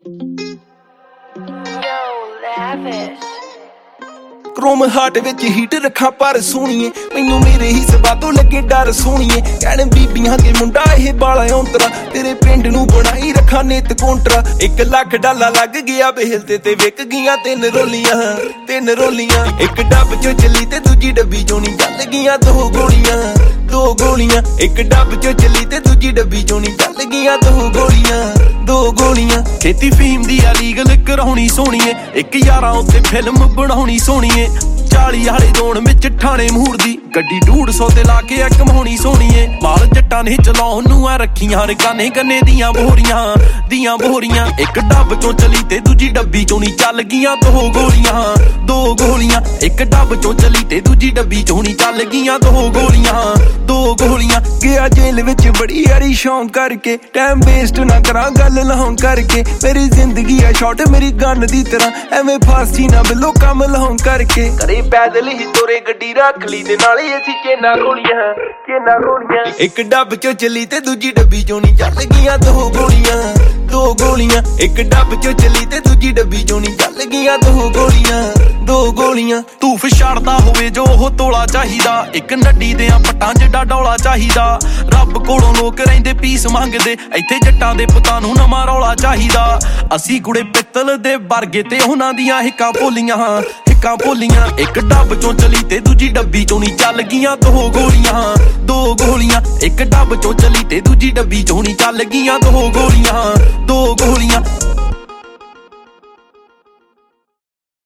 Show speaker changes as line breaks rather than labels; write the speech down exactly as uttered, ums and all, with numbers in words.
Chrome heart which heat रखा पर सोहणीए मैनू मेरे ही सवा तो लगे डर सोहणीए कहने बीबियां के मुंडा ये बाला औंतरा तेरे पिंड नू बनाई रखा नित कोंटरा एक लाख डाला लग गया बेल ते ते विक गईयां तीन रोलियां तीन रोलियां एक डब चो चली ते दूजी डब्बी चो नी चल गईयां दो गोलियां दो गोलियां एक डब चो चली ते दूजी डब्बी चो नी चल गईयां दो गोलियां दो गोलियां खेती फीम दी लीगल कराउणी सोहणीए एक यारां उत्ते फिल्म बनाउणी सोहणीए चाली वाले जोन विच ठाणे मूर दी गड्डी डूढ़ सौ ते ला के कमाउणी सोहणीए माल जट्टां ने चलाउण नूं आ रखीआं रकाने गन्ने दियां बोरियां दियां बोरियां एक डब चों चली ते दूजी डब्बी चों नी चल गईयां दो गोलियां दो गोलियां एक डब चों चली ते दूजी डब्बी चों नी चल गईयां दो गोलियां दो गोलियां गया जेल विच बड़ी यारी शौक करके टाइम वेस्ट ना करां गल लाउण करके मेरी जिंदगी आ शॉर्ट मेरी गन दी तरह एवें फांसी ना बिलो कम लाउण करके करे पैदल ही तोरे गड्डी रख ली ते नाले असीं चेना गोलियां चेना गोलियां एक डब चो चली ते दूजी डब्बी चों नी चल गईयां दो गोलियां दो गोलियां एक डब चो चली ते दूजी डब्बी चों नी चल गईयां दो गोलियां दो गोलियां धूफ छड़दा होवे जो ओह तोला चाहिदा एक नड्डी देआं पट्टां जिड्डा डौला चाहिदा रब कोलों लोक रहिंदे पीस मंगदे इत्थे जट्टां दे पुत्तां नूं नवां रौला चाहिदा असीं कुड़े पित्तल दे वर्गे ते उहनां दियां हिक्कां भोलियां हिक्कां भोलियां एक डब चों चली ते दूजी डब्बी चों नी चल गईयां दो गोलियां दो गोलियां एक डब चों चली ते दूजी डब्बी चों नी चल गईयां दो गोलियां दो गोलियां